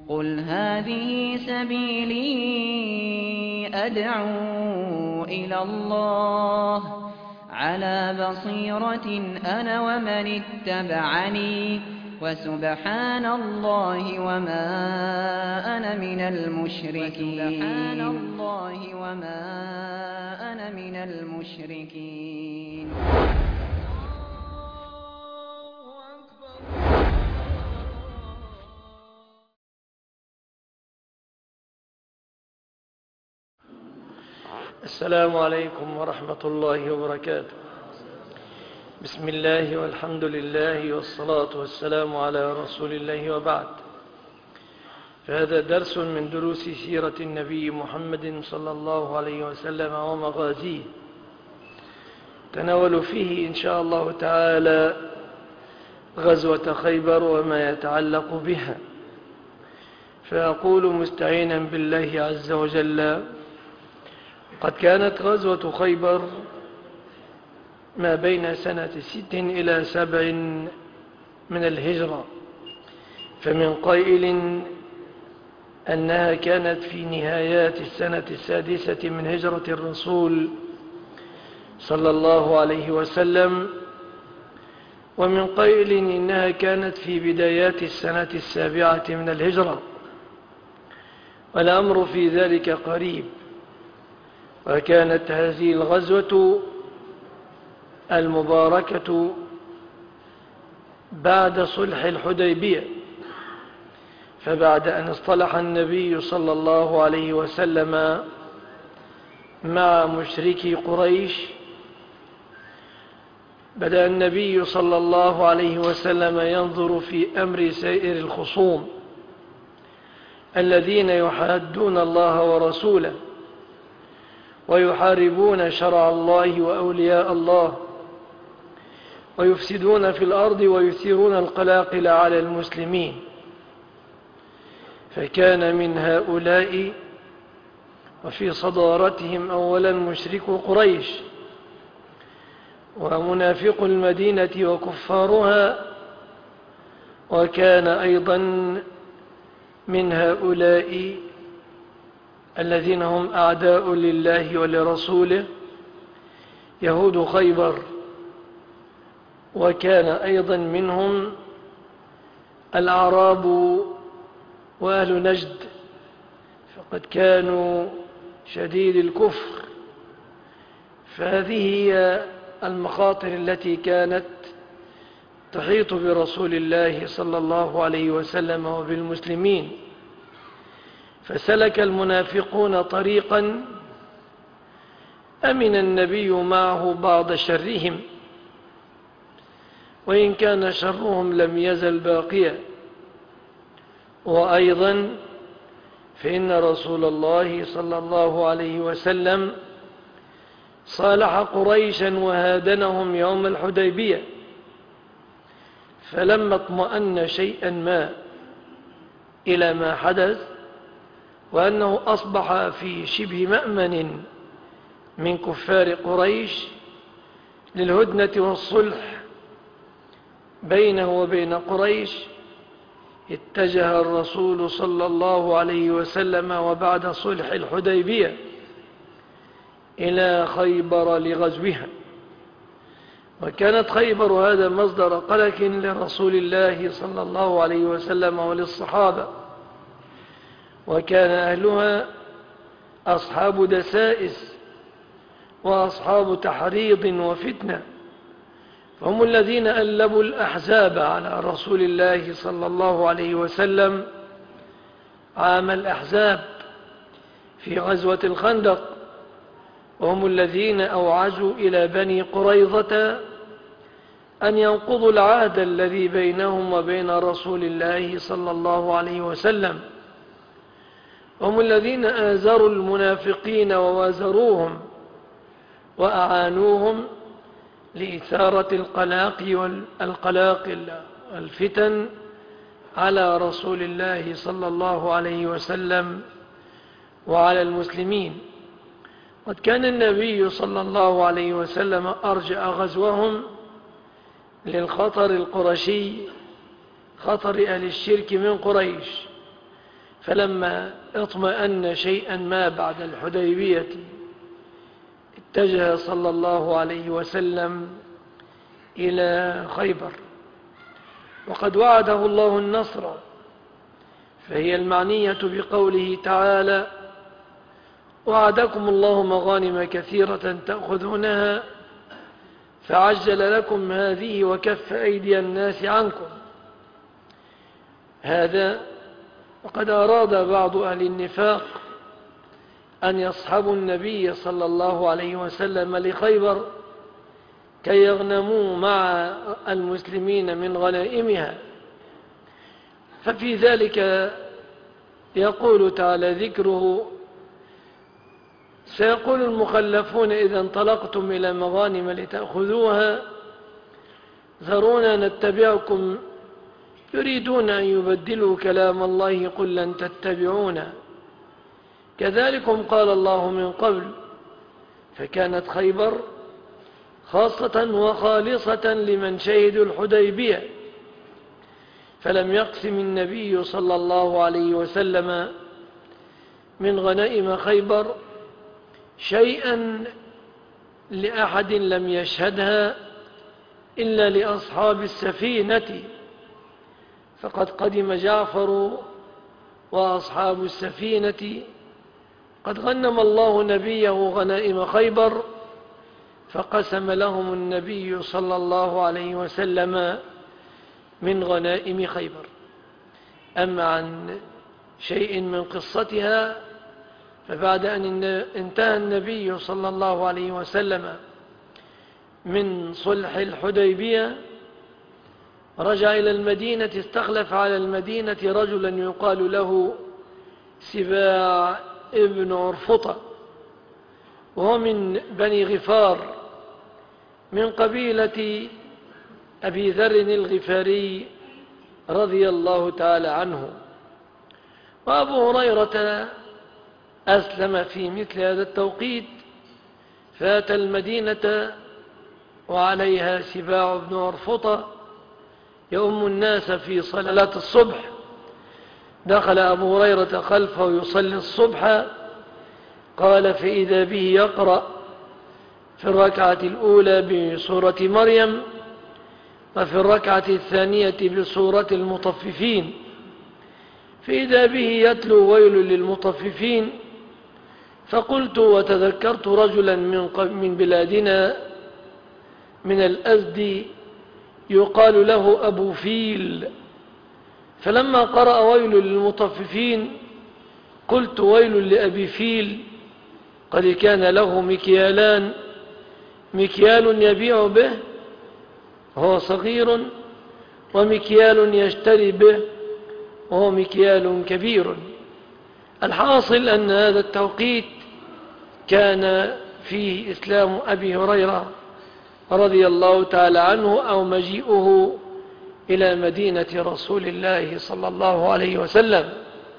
قُلْ هَٰذِهِ سَبِيلِي أَدْعُو إِلَى اللَّهِ ۚ عَلَىٰ بَصِيرَةٍ أَنَا وَمَنِ اتَّبَعَنِي ۖ وَسُبْحَانَ اللَّهِ وَمَا أَنَا مِنَ الْمُشْرِكِينَ. السلام عليكم ورحمة الله وبركاته. بسم الله والحمد لله والصلاة والسلام على رسول الله، وبعد. فهذا درس من دروس سيرة النبي محمد صلى الله عليه وسلم ومغازيه، تناول فيه إن شاء الله تعالى غزوة خيبر وما يتعلق بها. فأقول مستعينا بالله عز وجل: قد كانت غزوة خيبر ما بين سنة 6 إلى 7 من الهجرة، فمن قائل أنها كانت في نهايات السنة 6 من هجرة الرسول صلى الله عليه وسلم، ومن قائل إنها كانت في بدايات السنة 7 من الهجرة، والأمر في ذلك قريب. وكانت هذه الغزوة المباركة بعد صلح الحديبية، فبعد أن اصطلح النبي صلى الله عليه وسلم مع مشركي قريش، بدأ النبي صلى الله عليه وسلم ينظر في أمر سائر الخصوم الذين يحادون الله ورسوله ويحاربون شرع الله وأولياء الله، ويفسدون في الأرض ويثيرون القلاقل على المسلمين. فكان من هؤلاء وفي صدارتهم أولا مشركو قريش ومنافق المدينة وكفارها، وكان أيضا من هؤلاء الذين هم أعداء لله ولرسوله يهود خيبر، وكان أيضا منهم الأعراب وأهل نجد، فقد كانوا شديد الكفر. فهذه هي المخاطر التي كانت تحيط برسول الله صلى الله عليه وسلم وبالمسلمين. فسلك المنافقون طريقا أمن النبي معه بعض شرهم، وإن كان شرهم لم يزل باقيا. وأيضا فإن رسول الله صلى الله عليه وسلم صالح قريشا وهادنهم يوم الحديبية، فلما اطمأن شيئا ما إلى ما حدث وأنه أصبح في شبه مأمن من كفار قريش للهدنة والصلح بينه وبين قريش، اتجه الرسول صلى الله عليه وسلم وبعد صلح الحديبية إلى خيبر لغزوها. وكانت خيبر هذا مصدر قلق لرسول الله صلى الله عليه وسلم وللصحابة، وكان أهلها أصحاب دسائس وأصحاب تحريض وفتنة، فهم الذين ألبوا الأحزاب على رسول الله صلى الله عليه وسلم عام الأحزاب في غزوة الخندق، وهم الذين أوعزوا إلى بني قريظة أن ينقضوا العهد الذي بينهم وبين رسول الله صلى الله عليه وسلم، هم الذين آزروا المنافقين ووازروهم وأعانوهم لإثارة القلاقل والفتن على رسول الله صلى الله عليه وسلم وعلى المسلمين. قد كان النبي صلى الله عليه وسلم أرجأ غزوهم للخطر القرشي، خطر أهل الشرك من قريش، فلما اطمأن شيئا ما بعد الحديبية اتجه صلى الله عليه وسلم إلى خيبر، وقد وعده الله النصر، فهي المعنية بقوله تعالى: وعدكم الله مغانم كثيرة تأخذونها فعجل لكم هذه وكف أيدي الناس عنكم. هذا وقد أراد بعض أهل النفاق أن يصحبوا النبي صلى الله عليه وسلم لخيبر كي يغنموا مع المسلمين من غنائمها، ففي ذلك يقول تعالى ذكره: سيقول المخلفون إذا انطلقتم إلى مغانم لتأخذوها ذرونا نتبعكم يريدون أن يبدلوا كلام الله قل لن تتبعونا كذلكم قال الله من قبل. فكانت خيبر خاصة وخالصة لمن شهدوا الحديبية، فلم يقسم النبي صلى الله عليه وسلم من غنائم خيبر شيئا لأحد لم يشهدها إلا لأصحاب السفينة، فقد قدم جعفر وأصحاب السفينة قد غنم الله نبيه غنائم خيبر، فقسم لهم النبي صلى الله عليه وسلم من غنائم خيبر. أما عن شيء من قصتها فبعد أن انتهى النبي صلى الله عليه وسلم من صلح الحديبية رجع إلى المدينة، استخلف على المدينة رجلا يقال له سباع ابن عرفطة، وهو من بني غفار من قبيلة أبي ذر الغفاري رضي الله تعالى عنه. وأبو هريرة أسلم في مثل هذا التوقيت، فأتى المدينة وعليها سباع بن عرفطة يؤم الناس في صلاة الصبح. دخل أبو هريرة خلفه يصلي الصبح، قال: فإذا به يقرأ في الركعة الأولى بسورة مريم، وفي الركعة الثانية بسورة المطففين، فإذا به يتلو ويل للمطففين. فقلت وتذكرت رجلا من بلادنا من الأزد يقال له أبو فيل، فلما قرأ ويل للمطففين قلت ويل لأبي فيل، قد كان له مكيالان، مكيال يبيع به وهو صغير، ومكيال يشتري به وهو مكيال كبير. الحاصل أن هذا التوقيت كان فيه إسلام أبي هريرة رضي الله تعالى عنه أو مجيئه إلى مدينة رسول الله صلى الله عليه وسلم.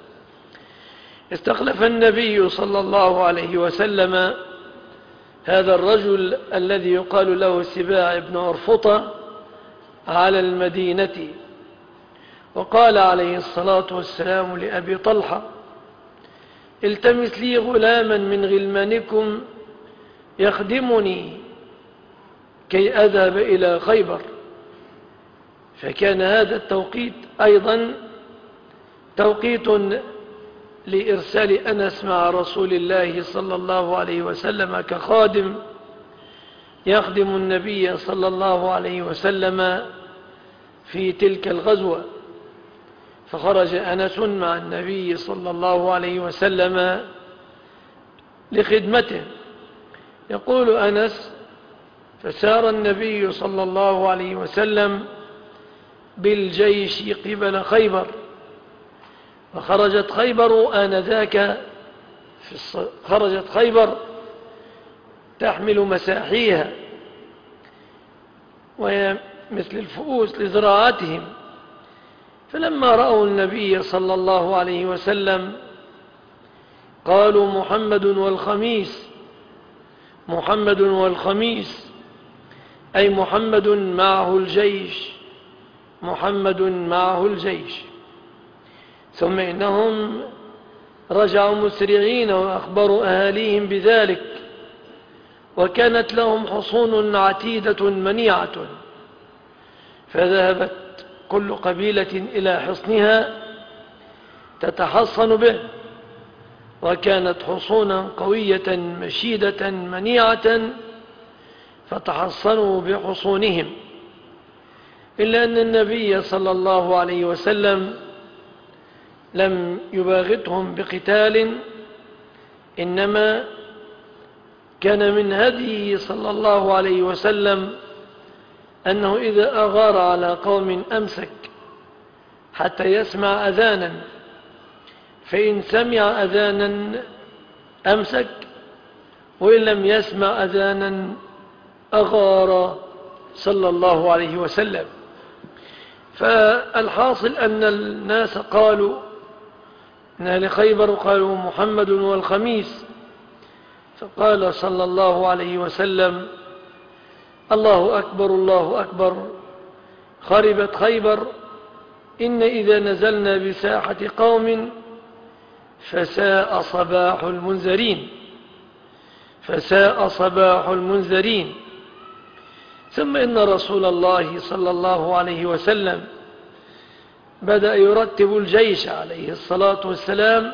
استخلف النبي صلى الله عليه وسلم هذا الرجل الذي يقال له سباع بن عرفطة على المدينة، وقال عليه الصلاة والسلام لأبي طلحة: التمس لي غلاما من غلمانكم يخدمني كي أذهب إلى خيبر. فكان هذا التوقيت أيضا توقيت لإرسال أنس مع رسول الله صلى الله عليه وسلم كخادم يخدم النبي صلى الله عليه وسلم في تلك الغزوة. فخرج أنس مع النبي صلى الله عليه وسلم لخدمته. يقول أنس: فسار النبي صلى الله عليه وسلم بالجيش قبل خيبر، وخرجت خيبر آنذاك خرجت خيبر تحمل مساحيها وهي مثل الفؤوس لزراعتهم. فلما رأوا النبي صلى الله عليه وسلم قالوا: محمد والخميس، محمد والخميس، أي محمد معه الجيش، محمد معه الجيش. ثم إنهم رجعوا مسرعين وأخبروا أهاليهم بذلك، وكانت لهم حصون عتيدة منيعة، فذهبت كل قبيلة إلى حصنها تتحصن به، وكانت حصونا قوية مشيدة منيعة، فتحصنوا بحصونهم. إلا أن النبي صلى الله عليه وسلم لم يباغتهم بقتال، إنما كان من هديه صلى الله عليه وسلم أنه إذا أغار على قوم أمسك حتى يسمع أذانا، فإن سمع أذانا أمسك، وإن لم يسمع أذانا أغار صلى الله عليه وسلم. فالحاصل أن الناس قالوا إن أهل خيبر قالوا محمد والخميس، فقال صلى الله عليه وسلم: الله أكبر الله أكبر، خربت خيبر، إن إذا نزلنا بساحة قوم فساء صباح المنذرين، فساء صباح المنذرين. ثم إن رسول الله صلى الله عليه وسلم بدأ يرتب الجيش عليه الصلاة والسلام،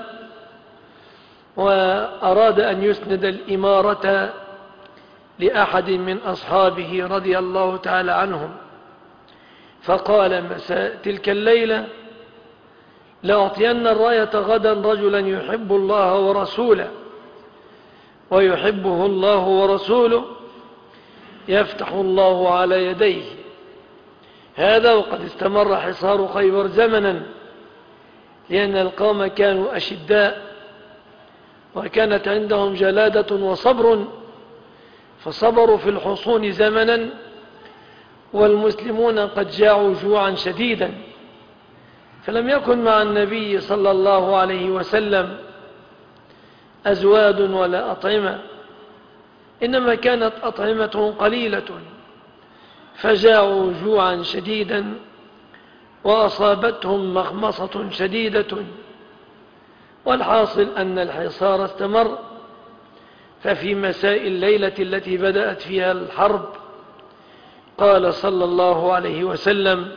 وأراد أن يسند الإمارة لأحد من أصحابه رضي الله تعالى عنهم، فقال مساء تلك الليلة: لأعطين الراية غدا رجلا يحب الله ورسوله ويحبه الله ورسوله، يفتح الله على يديه. هذا وقد استمر حصار خيبر زمنا، لأن القوم كانوا أشداء، وكانت عندهم جلادة وصبر، فصبروا في الحصون زمنا، والمسلمون قد جاعوا جوعا شديدا، فلم يكن مع النبي صلى الله عليه وسلم أزواد ولا أطعمة، إنما كانت أطعمة قليلة، فجاعوا جوعا شديدا وأصابتهم مخمصة شديدة. والحاصل أن الحصار استمر. ففي مساء الليلة التي بدأت فيها الحرب قال صلى الله عليه وسلم: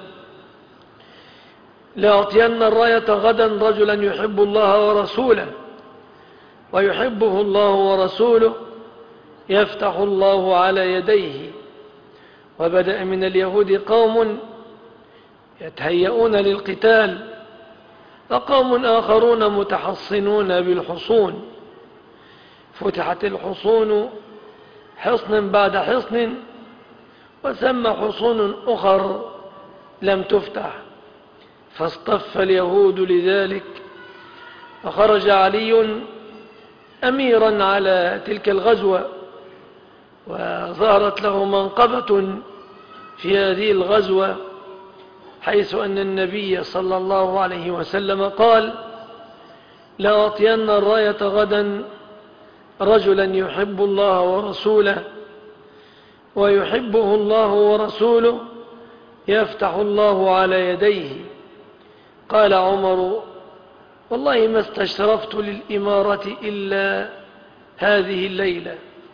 لأعطين الراية غدا رجلا يحب الله ورسوله ويحبه الله ورسوله، يفتح الله على يديه. وبدأ من اليهود قوم يتهيئون للقتال، وقوم آخرون متحصنون بالحصون. فتحت الحصون حصن بعد حصن، وثم حصون أخر لم تفتح، فاصطف اليهود لذلك. وخرج علي أميرا على تلك الغزوة، وظهرت له منقبة في هذه الغزوة، حيث أن النبي صلى الله عليه وسلم قال: لأعطين الراية غدا رجلا يحب الله ورسوله ويحبه الله ورسوله، يفتح الله على يديه. قال عمر: والله ما استشرفت للإمارة إلا هذه الليلة،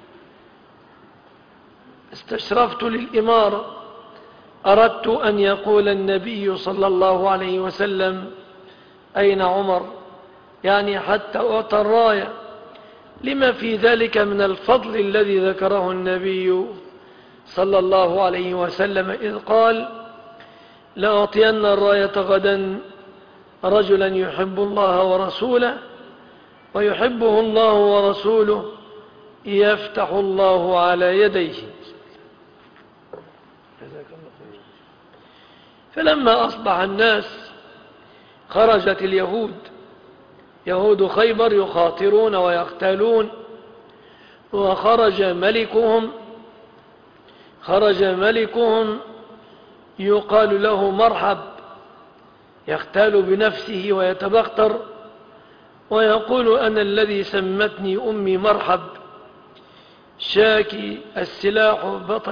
استشرفت للإمارة. أردت أن يقول النبي صلى الله عليه وسلم: أين عمر؟ يعني حتى أعطى الراية، لما في ذلك من الفضل الذي ذكره النبي صلى الله عليه وسلم إذ قال: لأعطين الراية غدا رجلا يحب الله ورسوله ويحبه الله ورسوله، يفتح الله على يديه. فلما أصبح الناس خرجت اليهود، يهود خيبر، يخاطرون ويقتالون، وخرج ملكهم يقال له مرحب، يختال بنفسه ويتبختر ويقول: أنا الذي سمتني أمي مرحب، شاكي السلاح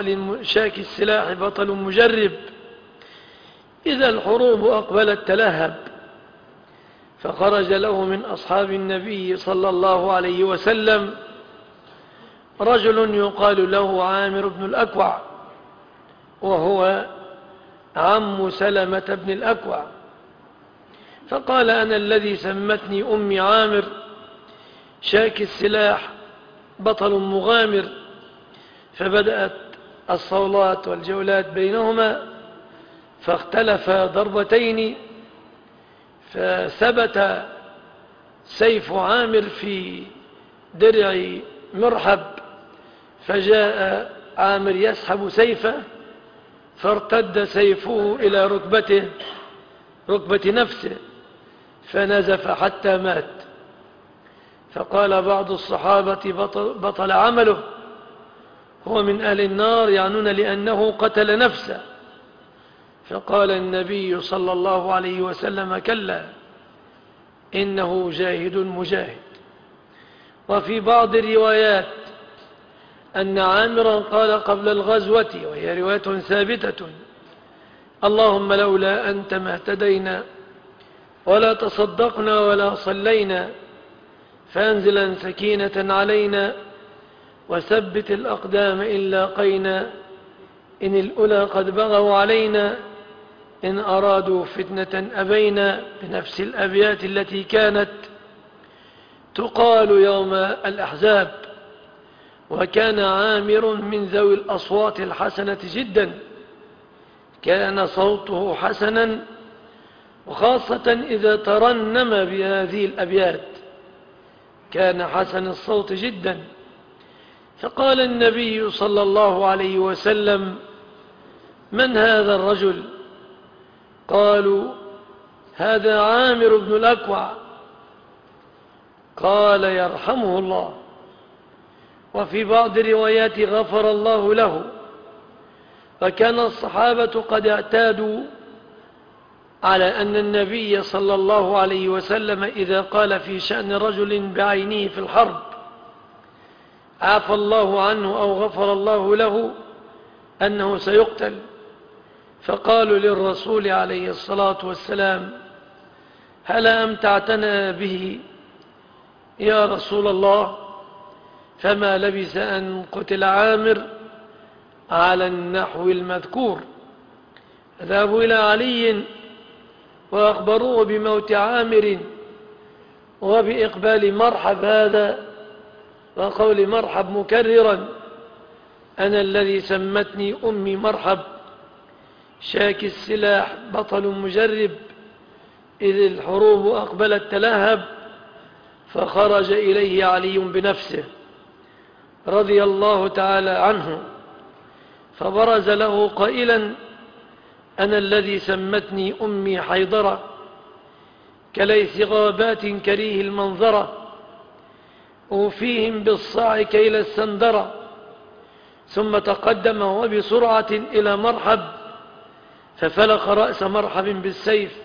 بطل مجرب. إذا الحروب أقبلت تلهب، فخرج له من أصحاب النبي صلى الله عليه وسلم رجل يقال له عامر بن الأكوع، وهو عم سلمة بن الأكوع. فقال: أنا الذي سمتني أمي عامر، شاك السلاح، بطل مغامر. فبدأت الصولات والجولات بينهما، فاختلف ضربتين، فثبت سيف عامر في درع مرحب، فجاء عامر يسحب سيفه، فارتد سيفه إلى ركبة نفسه، فنزف حتى مات. فقال بعض الصحابة: بطل عمله، هو من أهل النار، يعنون لأنه قتل نفسه. فقال النبي صلى الله عليه وسلم: كلا، إنه جاهد مجاهد. وفي بعض الروايات أن عامرا قال قبل الغزوة، وهي رواية ثابتة: اللهم لولا أنت ما اهتدينا ولا تصدقنا ولا صلينا، فأنزلا سكينة علينا وثبت الأقدام إن لاقينا، إن الأولى قد بغوا علينا، إن أرادوا فتنة أبينا، بنفس الأبيات التي كانت تقال يوم الأحزاب. وكان عامر من ذوي الأصوات الحسنة جدا، كان صوته حسنا، وخاصة إذا ترنم بهذه الأبيات كان حسن الصوت جدا. فقال النبي صلى الله عليه وسلم: من هذا الرجل؟ قالوا: هذا عامر بن الأكوع. قال: يرحمه الله. وفي بعض الروايات: غفر الله له. فكان الصحابة قد اعتادوا على أن النبي صلى الله عليه وسلم إذا قال في شأن رجل بعينه في الحرب عفى الله عنه أو غفر الله له أنه سيقتل. فقالوا للرسول عليه الصلاة والسلام: هلا أمتعتنا به يا رسول الله؟ فما لبث أن قتل عامر على النحو المذكور. ذهبوا إلى علي وأخبروه بموت عامر وبإقبال مرحب هذا، وقول مرحب مكررا: أنا الذي سمتني أمي مرحب، شاك السلاح، بطل مجرب، إذ الحروب أقبلت تلهب. فخرج إليه علي بنفسه رضي الله تعالى عنه، فبرز له قائلا: أنا الذي سمتني أمي حيضرة، كليث غابات كريه المنظرة، أوفيهم بالصاع كيل السندرة. ثم تقدم وبسرعة إلى مرحب، ففلق رأس مرحب بالسيف،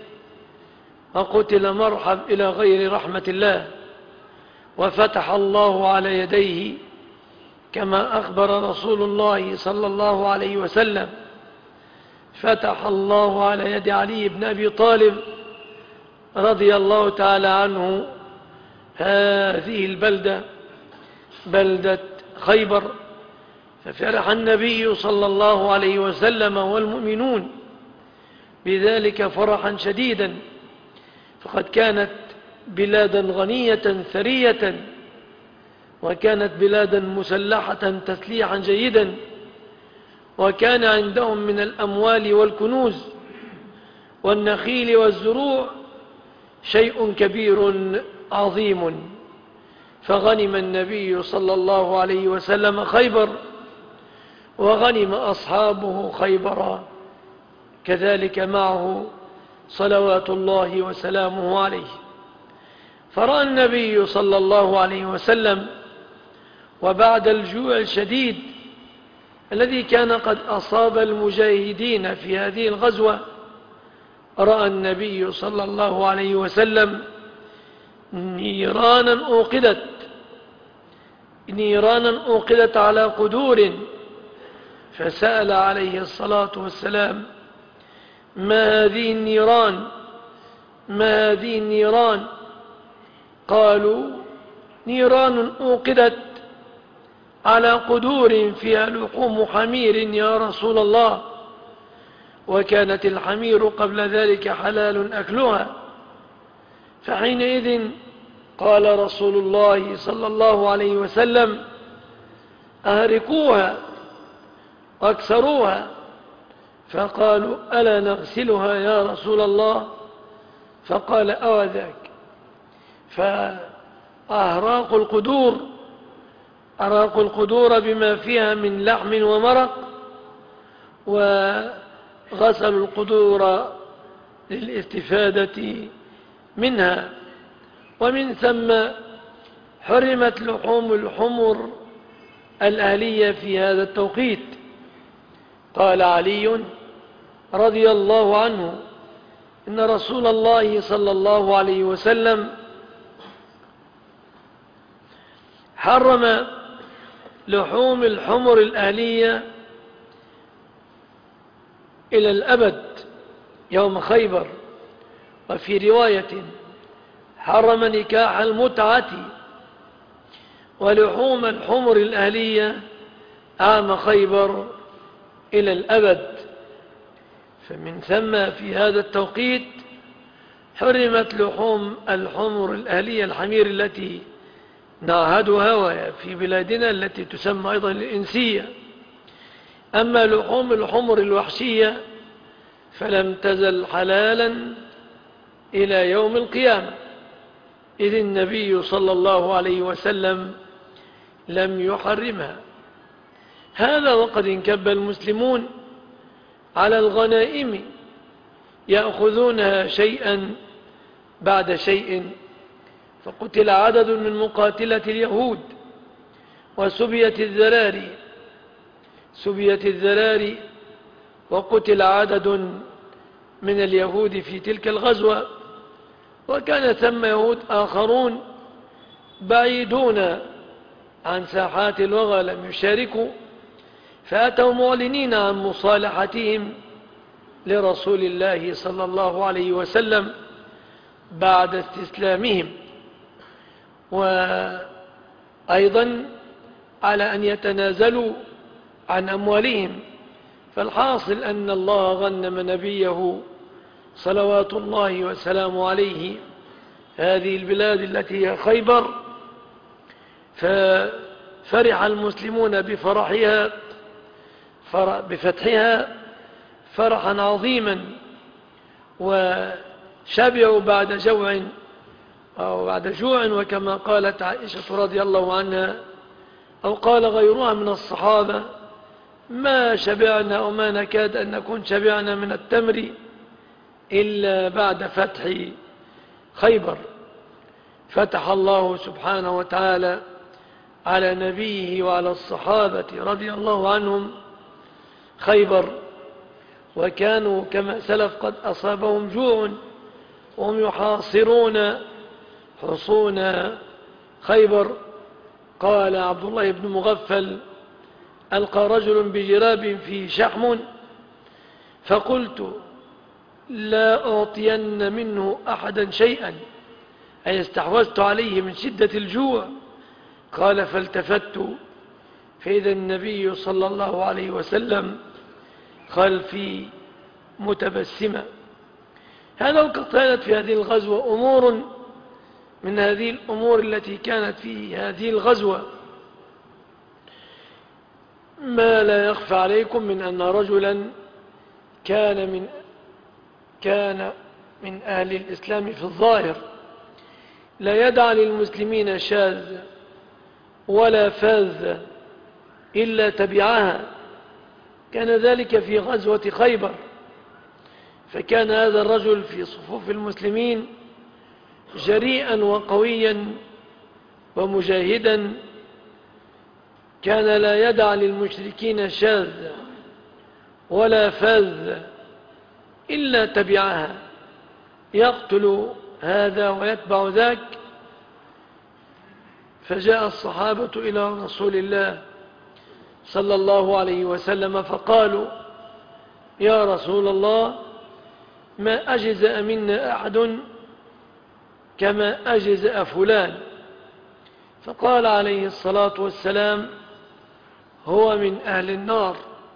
وقتل مرحب إلى غير رحمة الله. وفتح الله على يديه كما أخبر رسول الله صلى الله عليه وسلم. فتح الله على يد علي بن أبي طالب رضي الله تعالى عنه هذه البلدة، بلدة خيبر. ففرح النبي صلى الله عليه وسلم والمؤمنون بذلك فرحا شديدا، فقد كانت بلادا غنية ثرية، وكانت بلادا مسلحة تسليحا جيدا، وكان عندهم من الأموال والكنوز والنخيل والزروع شيء كبير عظيم. فغنم النبي صلى الله عليه وسلم خيبر، وغنم أصحابه خيبر كذلك معه صلوات الله وسلامه عليه. فرأى النبي صلى الله عليه وسلم وبعد الجوع الشديد الذي كان قد أصاب المجاهدين في هذه الغزوة، رأى النبي صلى الله عليه وسلم نيرانا أوقدت على قدور، فسأل عليه الصلاة والسلام: ما هذه النيران؟ ما هذه النيران؟ قالوا نيران أوقدت على قدور فيها لحوم حمير يا رسول الله، وكانت الحمير قبل ذلك حلال أكلها. فحينئذ قال رسول الله صلى الله عليه وسلم أهرقوها واكسروها. فقالوا ألا نغسلها يا رسول الله؟ فقال أوذاك. فأهراقوا القدور بما فيها من لحم ومرق، وغسلوا القدور للاستفادة منها. ومن ثم حرمت لحوم الحمر الأهلية في هذا التوقيت. قال علي رضي الله عنه إن رسول الله صلى الله عليه وسلم حرم لحوم الحمر الأهلية إلى الأبد يوم خيبر. وفي رواية حرم نكاح المتعة ولحوم الحمر الأهلية عام خيبر إلى الأبد. فمن ثم في هذا التوقيت حرمت لحوم الحمر الأهلية الحمير التي نعهدها وهي في بلادنا التي تسمى أيضا الإنسية. أما لحوم الحمر الوحشية فلم تزل حلالا إلى يوم القيامة، إذ النبي صلى الله عليه وسلم لم يحرمها. هذا وقد انكب المسلمون على الغنائم يأخذونها شيئا بعد شيء، فقتل عدد من مقاتلة اليهود وسبيت الذراري وقتل عدد من اليهود في تلك الغزوة. وكان ثم يهود آخرون بعيدون عن ساحات الوغى لم يشاركوا، فأتوا معلنين عن مصالحتهم لرسول الله صلى الله عليه وسلم بعد استسلامهم، وأيضا على أن يتنازلوا عن أموالهم. فالحاصل أن الله غنم نبيه صلوات الله وسلامه عليه هذه البلاد التي هي خيبر، ففرح المسلمون بفتحها فرحا عظيما، وشبعوا بعد جوع أو بعد جوع. وكما قالت عائشة رضي الله عنها أو قال غيرها من الصحابة ما شبعنا وما نكاد أن نكون شبعنا من التمر إلا بعد فتح خيبر. فتح الله سبحانه وتعالى على نبيه وعلى الصحابة رضي الله عنهم خيبر، وكانوا كما سلف قد أصابهم جوع وهم يحاصرون حصون خيبر. قال عبد الله بن مغفل ألقى رجل بجراب فيه شحم فقلت لا أعطين منه أحدا شيئا، أي استحوذت عليه من شدة الجوع. قال فالتفت فإذا النبي صلى الله عليه وسلم خلفي متبسمة. هذا وقد كانت في هذه الغزوة أمور من هذه الأمور التي كانت في هذه الغزوة ما لا يخفى عليكم من أن رجلا كان من أهل الإسلام في الظاهر لا يدع للمسلمين شاذ ولا فاذ إلا تبعها. كان ذلك في غزوة خيبر، فكان هذا الرجل في صفوف المسلمين جريئا وقويا ومجاهدا، كان لا يدع للمشركين شاذ ولا فاذ إلا تبعها، يقتل هذا ويتبع ذاك. فجاء الصحابة إلى رسول الله صلى الله عليه وسلم فقالوا يا رسول الله ما أجزأ منا أحد كما أجزأ فلان. فقال عليه الصلاة والسلام: هو من أهل النار.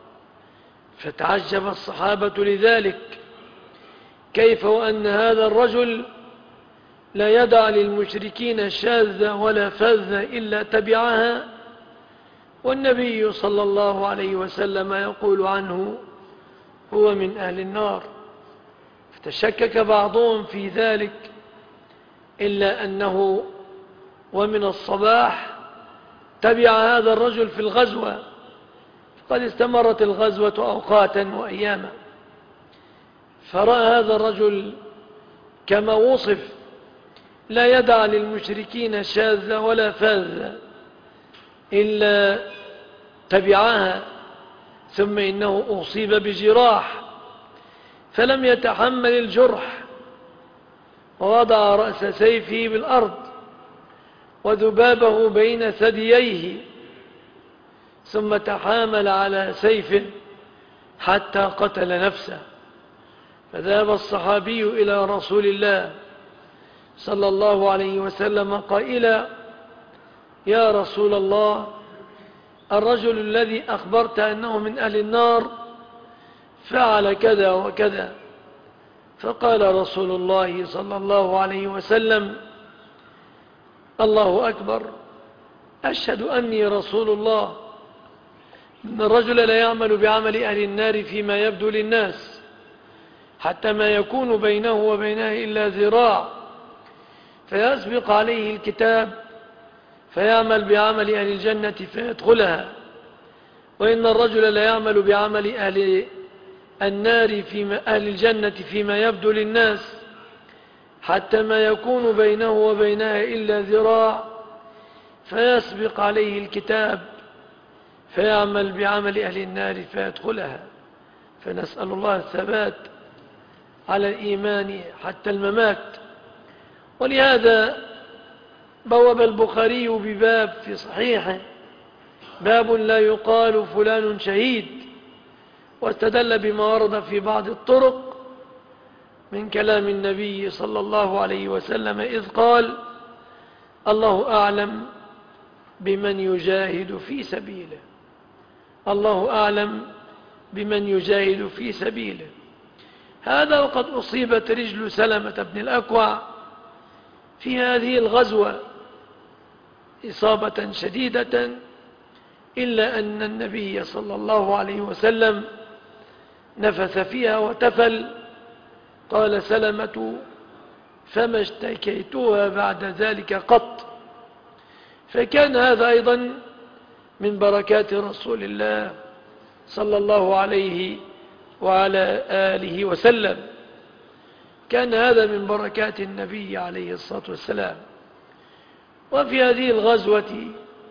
فتعجب الصحابة لذلك، كيف وأن هذا الرجل لا يدع للمشركين شاذة ولا فذة إلا تبعها، والنبي صلى الله عليه وسلم يقول عنه: هو من أهل النار. فتشكك بعضهم في ذلك، إلا أنه ومن الصباح تبع هذا الرجل في الغزوة، فقد استمرت الغزوة أوقاتا وأياما، فرأى هذا الرجل كما وصف لا يدع للمشركين شاذة ولا فاذة إلا تبعها، ثم إنه أصيب بجراح فلم يتحمل الجرح، ووضع رأس سيفه بالأرض وذبابه بين ثدييه، ثم تحامل على سيفه حتى قتل نفسه. فذهب الصحابي إلى رسول الله صلى الله عليه وسلم قائلا: يا رسول الله، الرجل الذي أخبرت أنه من أهل النار فعل كذا وكذا. فقال رسول الله صلى الله عليه وسلم: الله أكبر، أشهد أني رسول الله. إن الرجل لا يعمل بعمل أهل النار فيما يبدو للناس، حتى ما يكون بينه وبينها إلا ذراع، فيسبق عليه الكتاب فيعمل بعمل أهل الجنة فيدخلها. وإن الرجل لا يعمل بعمل أهل النار أهل الجنة فيما يبدو للناس، حتى ما يكون بينه وبينها إلا ذراع، فيسبق عليه الكتاب فيعمل بعمل أهل النار فيدخلها. فنسأل الله الثبات على الإيمان حتى الممات. ولهذا بوب البخاري بباب في صحيحه: باب لا يقال فلان شهيد، واستدل بما ورد في بعض الطرق من كلام النبي صلى الله عليه وسلم إذ قال: الله أعلم بمن يجاهد في سبيله. الله أعلم بمن يجاهد في سبيله. هذا وقد أصيبت رجل سلمة بن الأكوع في هذه الغزوة إصابة شديدة، إلا أن النبي صلى الله عليه وسلم نفث فيها وتفل. قال سلمة: فما اشتكيتها بعد ذلك قط. فكان هذا أيضا من بركات رسول الله صلى الله عليه وعلى آله وسلم. كان هذا من بركات النبي عليه الصلاة والسلام. وفي هذه الغزوة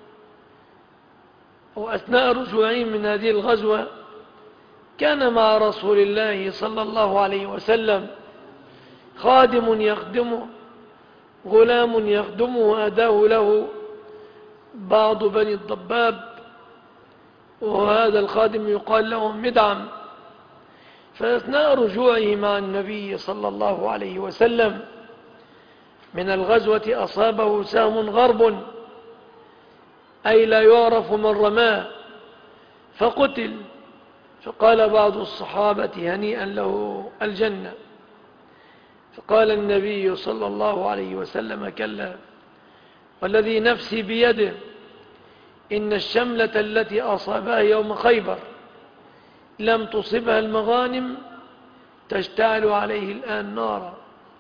وأثناء رجوعهم من هذه الغزوة كان مع رسول الله صلى الله عليه وسلم خادم يخدمه، غلام يخدمه، أداه له بعض بني الضباب، وهذا الخادم يقال له مدعم. فأثناء رجوعه مع النبي صلى الله عليه وسلم من الغزوة أصابه سهم غرب، أي لا يعرف من رماه، فقتل. فقال بعض الصحابة: هنيئا له الجنة. فقال النبي صلى الله عليه وسلم: كلا، والذي نفسي بيده، إن الشملة التي أصابها يوم خيبر لم تصبها المغانم تشتعل عليه الآن نارا.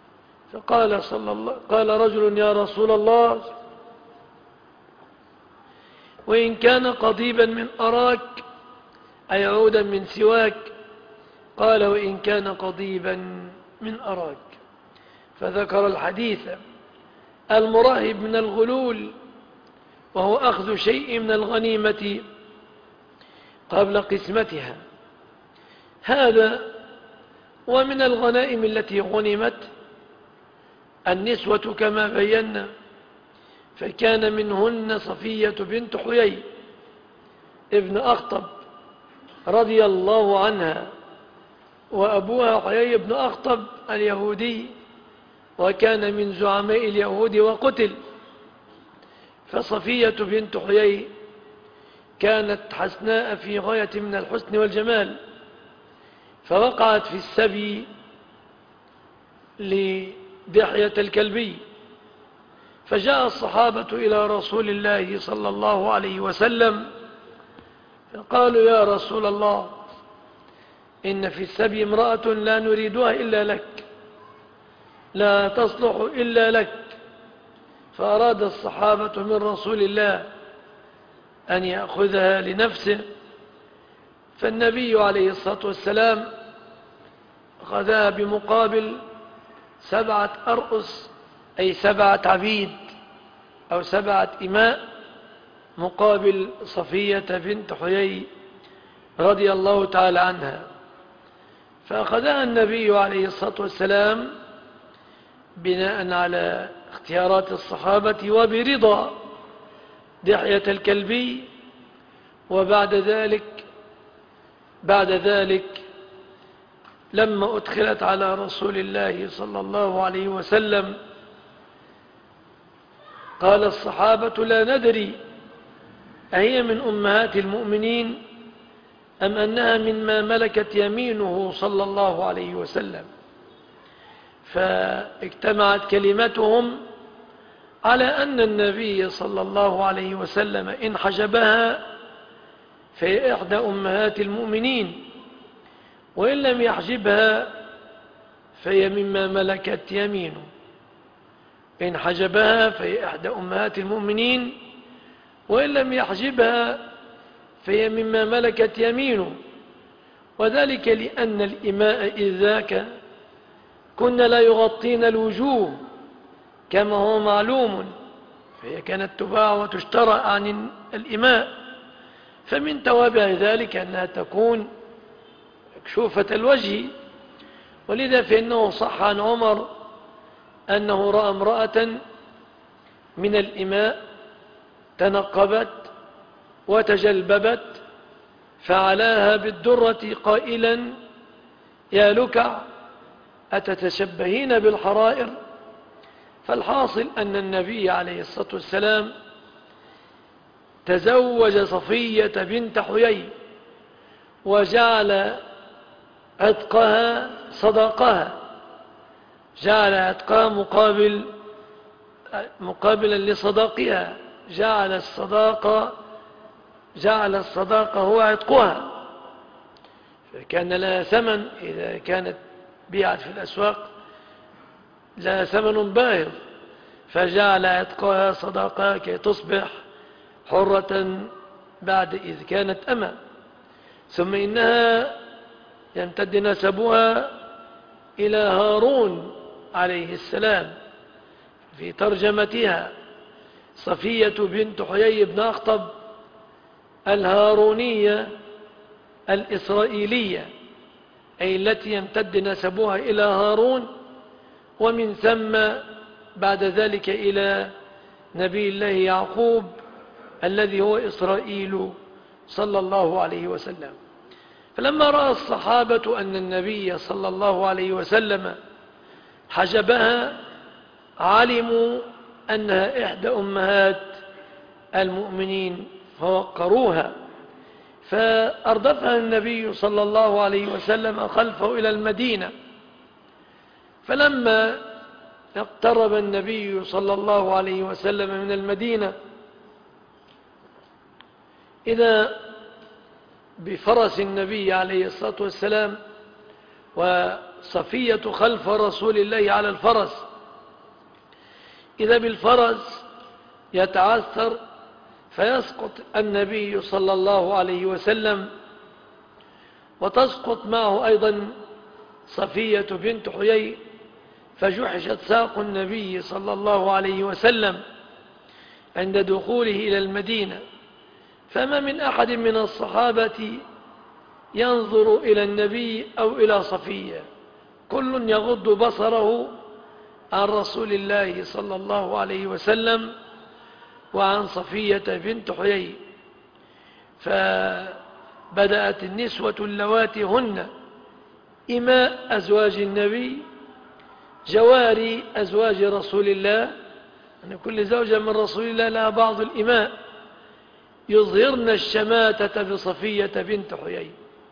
قال رجل: يا رسول الله، وإن كان قضيبا من أراك، أي عودا من سواك. قال: وإن كان قضيبا من أراك. فذكر الحديث المراهب من الغلول، وهو أخذ شيء من الغنيمة قبل قسمتها. هذا ومن الغنائم التي غنمت النسوة كما بينا، فكان منهن صفية بنت حيي ابن أخطب رضي الله عنها، وأبوها حيي بن أخطب اليهودي، وكان من زعماء اليهود وقتل. فصفية بنت حيي كانت حسناء في غاية من الحسن والجمال، فوقعت في السبي لدحية الكلبي. فجاء الصحابة إلى رسول الله صلى الله عليه وسلم فقالوا: يا رسول الله، إن في السبي امرأة لا نريدها إلا لك، لا تصلح إلا لك. فأراد الصحابة من رسول الله أن يأخذها لنفسه، فالنبي عليه الصلاة والسلام أخذها بمقابل 7 أرؤس، أي 7 عبيد أو 7 إماء، مقابل صفية بنت حيي رضي الله تعالى عنها. فأخذها النبي عليه الصلاة والسلام بناء على اختيارات الصحابة وبرضا دحية الكلبي. وبعد ذلك لما أدخلت على رسول الله صلى الله عليه وسلم قال الصحابة: لا ندري أهي من أمهات المؤمنين أم أنها مما ملكت يمينه صلى الله عليه وسلم. فاجتمعت كلمتهم على أن النبي صلى الله عليه وسلم إن حجبها فهي إحدى أمهات المؤمنين، وإن لم يحجبها فهي مما ملكت يمينه. إن حجبها فهي إحدى أمهات المؤمنين، وإن لم يحجبها فهي مما ملكت يمينه. وذلك لأن الإماء إذ ذاك كن لا يغطين الوجوه كما هو معلوم، فهي كانت تباع وتشترى عن الإماء. فمن توابع ذلك أنها تكون مكشوفة الوجه. ولذا فإنه صح عن عمر أنه رأى امرأة من الإماء تنقبت وتجلببت فعلاها بالدرة قائلا: يا لكع أتتشبهين بالحرائر؟ فالحاصل أن النبي عليه الصلاة والسلام تزوج صفية بنت حيي وجعل عتقها صداقها، جعل عتقها مقابلا لصداقها، جعل الصداقة هو عتقها. فكان لها ثمن إذا كانت بيعت في الأسواق، لها ثمن باهظ، فجعل عتقها صداقها كي تصبح حرة بعد إذ كانت أمة. ثم إنها يمتد نسبها إلى هارون عليه السلام. في ترجمتها صفية بنت حيي بن أخطب الهارونية الإسرائيلية، أي التي يمتد نسبها إلى هارون، ومن ثم بعد ذلك إلى نبي الله يعقوب الذي هو إسرائيل صلى الله عليه وسلم. فلما رأى الصحابة أن النبي صلى الله عليه وسلم حجبها علموا أنها إحدى أمهات المؤمنين فوقروها، فأردفها النبي صلى الله عليه وسلم خلفه إلى المدينة. فلما اقترب النبي صلى الله عليه وسلم من المدينة إذا بفرس النبي عليه الصلاة والسلام وصفية خلف رسول الله على الفرس، إذا بالفرس يتعثر فيسقط النبي صلى الله عليه وسلم، وتسقط معه أيضا صفية بنت حيي، فجحشت ساق النبي صلى الله عليه وسلم عند دخوله إلى المدينة. فما من أحد من الصحابة ينظر إلى النبي أو إلى صفية، كل يغض بصره عن رسول الله صلى الله عليه وسلم وعن صفية بنت حيي. فبدأت النسوة اللواتي هن إماء أزواج النبي جواري أزواج رسول الله، أن كل زوجة من رسول الله لها بعض الإماء، يظهرن الشماتة بصفية بنت حيي،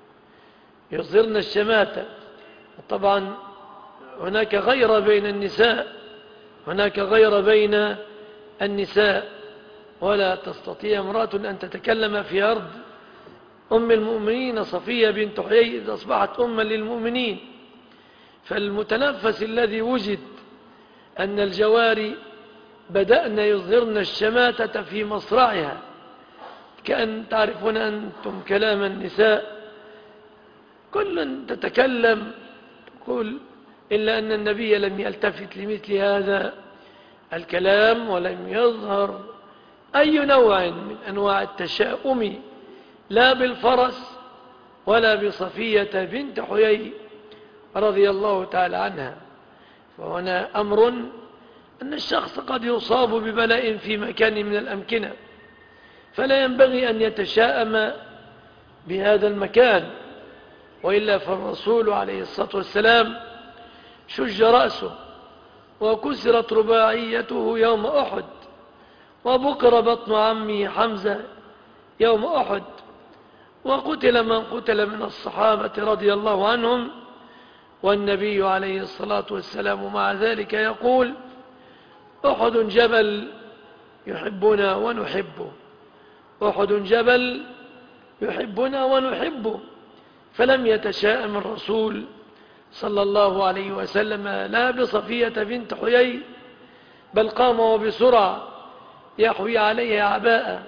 يظهرن الشماتة. طبعا هناك غيرة بين النساء، هناك غيرة بين النساء، ولا تستطيع امرأة أن تتكلم في أرض أم المؤمنين صفية بنت حيي إذ أصبحت أما للمؤمنين. فالمتنفس الذي وجد أن الجواري بدأن يظهرن الشماتة في مصرعها، كأن تعرفون أنتم كلام النساء، كل تتكلم تقول، إلا أن النبي لم يلتفت لمثل هذا الكلام، ولم يظهر أي نوع من أنواع التشاؤم، لا بالفرس ولا بصفية بنت حيي رضي الله تعالى عنها. فهنا أمر أن الشخص قد يصاب ببلاء في مكان من الأمكنة، فلا ينبغي أن يتشاءم بهذا المكان، وإلا فالرسول عليه الصلاة والسلام شج رأسه وكسرت رباعيته يوم أحد، وبكر بطن عمه حمزة يوم أحد، وقتل من قتل من الصحابة رضي الله عنهم، والنبي عليه الصلاة والسلام مع ذلك يقول: أحد جبل يحبنا ونحبه، أحد جبل يحبنا ونحبه. فلم يتشاءم الرسول صلى الله عليه وسلم لا بصفية بنت حيي، بل قام وبسرعة يحوي عليها عباءة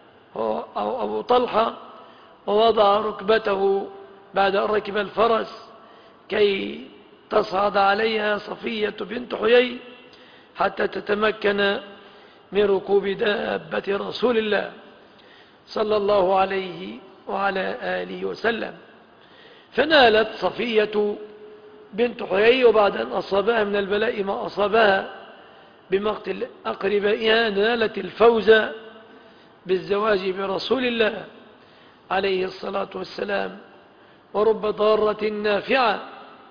أو أبو طلحة، ووضع ركبته بعد أن ركب الفرس كي تصعد عليها صفية بنت حيي حتى تتمكن من ركوب دابة رسول الله صلى الله عليه وعلى آله وسلم. فنالت صفية بنت حيي، وبعد أن أصابها من البلاء ما أصابها بمقتل أقربائها، نالت الفوز بالزواج برسول الله عليه الصلاة والسلام. ورب ضارة نافعة،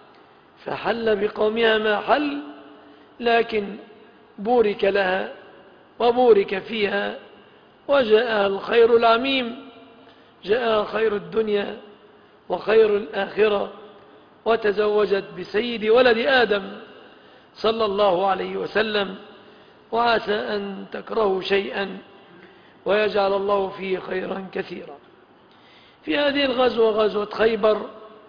فحل بقومها ما حل، لكن بورك لها وبورك فيها، وجاءها الخير العميم، جاءها خير الدنيا وخير الآخرة، وتزوجت بسيد ولد آدم صلى الله عليه وسلم. وعسى أن تكرهوا شيئا ويجعل الله فيه خيرا كثيرا. في هذه الغزوة، غزوة خيبر،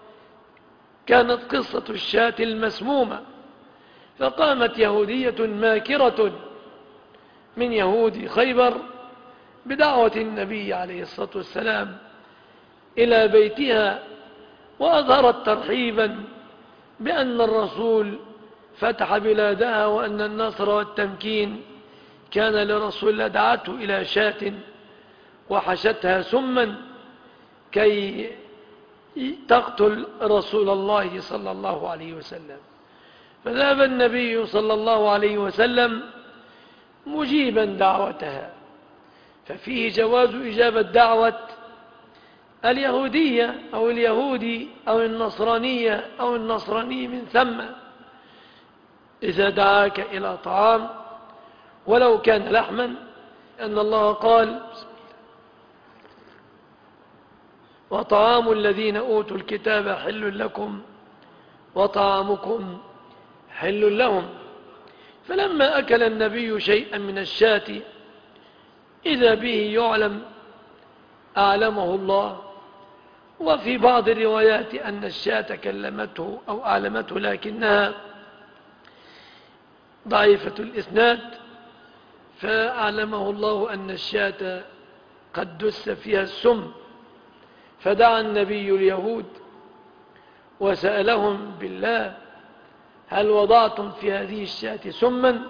كانت قصة الشاة المسمومة، فقامت يهودية ماكرة من يهود خيبر بدعوة النبي عليه الصلاة والسلام إلى بيتها، وأظهرت ترحيبا بأن الرسول فتح بلادها، وأن النصر والتمكين كان لرسول الله. دعته إلى شاة وحشتها سما كي تقتل رسول الله صلى الله عليه وسلم. فذهب النبي صلى الله عليه وسلم مجيبا دعوتها، ففيه جواز إجابة دعوة اليهودية أو اليهودي أو النصرانية أو النصراني من ثم، إذا دعاك إلى طعام ولو كان لحما، أن الله قال: وطعام الذين أوتوا الكتاب حل لكم وطعامكم حل لهم. فلما أكل النبي شيئا من الشاة إذا به يعلم أعلمه الله. وفي بعض الروايات أن الشاة كلمته أو أعلمته، لكنها ضعيفة الإسناد، فأعلمه الله أن الشاة قد دس فيها السم. فدعا النبي اليهود وسألهم بالله: هل وضعتم في هذه الشاة سما؟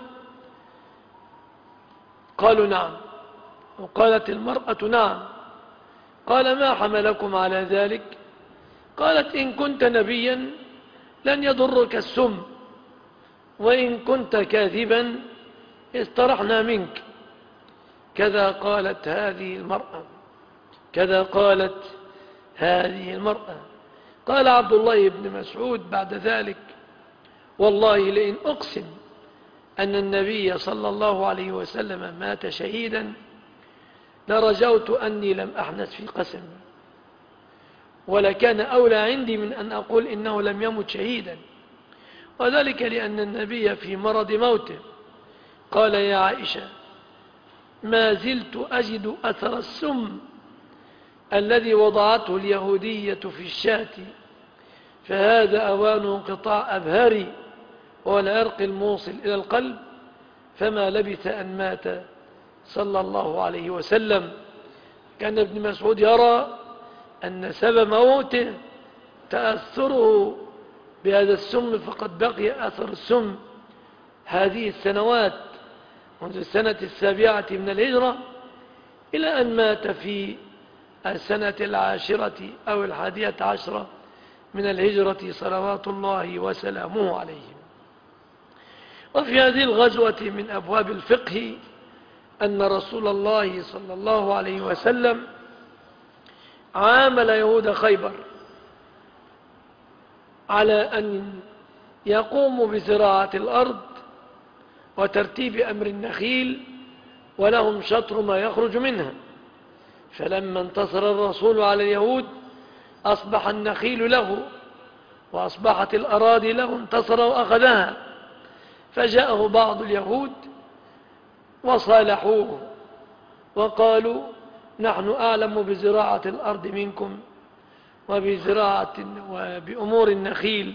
قالوا نعم. وقالت المرأة: نعم. قال: ما حملكم على ذلك؟ قالت: إن كنت نبيا لن يضرك السم، وإن كنت كاذبا استرحنا منك. كذا قالت هذه المرأة، كذا قالت هذه المرأة. قال عبد الله بن مسعود بعد ذلك: والله لئن أقسم أن النبي صلى الله عليه وسلم مات شهيدا لرجوت أني لم أحنث في قسم، ولكان أولى عندي من أن أقول إنه لم يمت شهيدا، وذلك لأن النبي في مرض موته قال يا عائشة ما زلت أجد أثر السم الذي وضعته اليهودية في الشاة، فهذا أوان انقطاع أبهري والعرق الموصل إلى القلب، فما لبث أن مات صلى الله عليه وسلم. كان ابن مسعود يرى أن سبب موته تأثره بهذا السم، فقد بقي أثر السم هذه السنوات منذ السنة 7 من الهجرة إلى أن مات في السنة 10 أو 11 من الهجرة صلوات الله وسلامه عليه. وفي هذه الغزوة من أبواب الفقه أن رسول الله صلى الله عليه وسلم عامل يهود خيبر على أن يقوموا بزراعة الأرض وترتيب أمر النخيل ولهم شطر ما يخرج منها، فلما انتصر الرسول على اليهود أصبح النخيل له وأصبحت الأراضي له، انتصر وأخذها، فجاءه بعض اليهود وصالحوه وقالوا نحن أعلم بزراعة الأرض منكم وبأمور النخيل،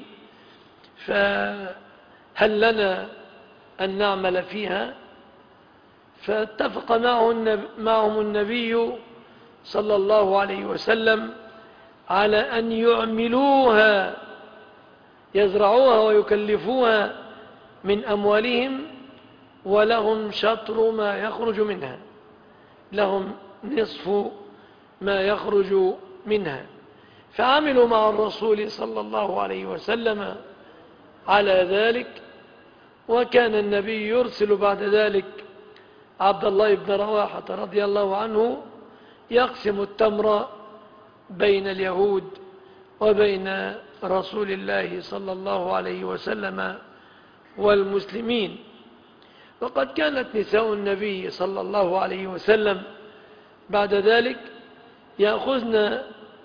فهل لنا أن نعمل فيها؟ فاتفق معهم النبي صلى الله عليه وسلم على أن يعملوها، يزرعوها ويكلفوها من أموالهم، ولهم شطر ما يخرج منها، لهم نصف ما يخرج منها. فعملوا مع الرسول صلى الله عليه وسلم على ذلك، وكان النبي يرسل بعد ذلك عبد الله بن رواحة رضي الله عنه يقسم التمر بين اليهود وبين رسول الله صلى الله عليه وسلم والمسلمين. وقد كانت نساء النبي صلى الله عليه وسلم بعد ذلك يأخذن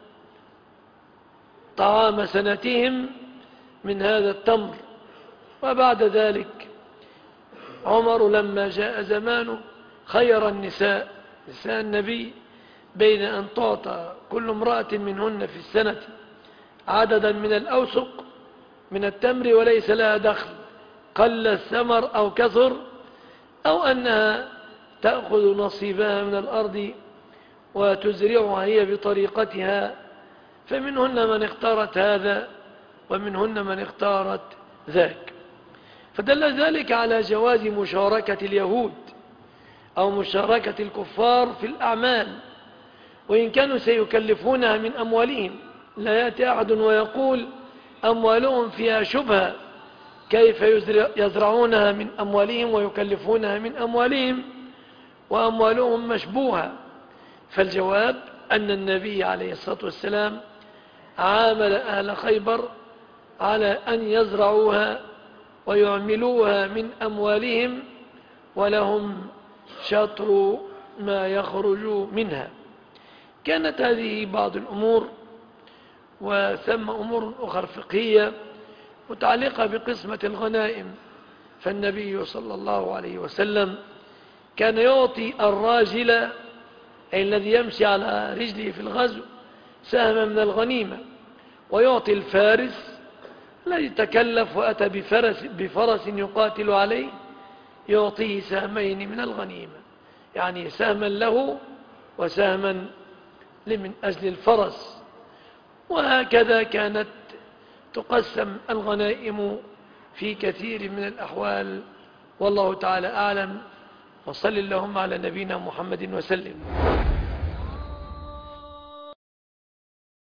طعام سنتهم من هذا التمر. وبعد ذلك عمر لما جاء زمانه خير النساء، نساء النبي، بين أن تعطى كل امرأة منهن في السنة عددا من الأوسق من التمر وليس لها دخل، قل الثمر أو كثر، أو أنها تأخذ نصيبها من الأرض وتزرعها هي بطريقتها، فمنهن من اختارت هذا ومنهن من اختارت ذاك. فدل ذلك على جواز مشاركة اليهود أو مشاركة الكفار في الأعمال، وإن كانوا سيكلفونها من أموالهم. لا يأتي أحد ويقول أموالهم فيها شبهة، كيف يزرعونها من أموالهم ويكلفونها من أموالهم وأموالهم مشبوهة؟ فالجواب أن النبي عليه الصلاة والسلام عامل أهل خيبر على أن يزرعوها ويعملوها من أموالهم، ولهم شطر ما يخرج منها. كانت هذه بعض الأمور، وثم أمور أخرى فقهية متعلقة بقسمة الغنائم. فالنبي صلى الله عليه وسلم كان يعطي الراجل أي الذي يمشي على رجله في الغزو سهما من الغنيمة، ويعطي الفارس الذي تكلف وأتى بفرس يقاتل عليه يعطيه سهمين من الغنيمة، يعني سهما له وسهما لمن أجل الفرس. وهكذا كانت تقسم الغنائم في كثير من الأحوال، والله تعالى أعلم. وصل اللهم على نبينا محمد وسلم.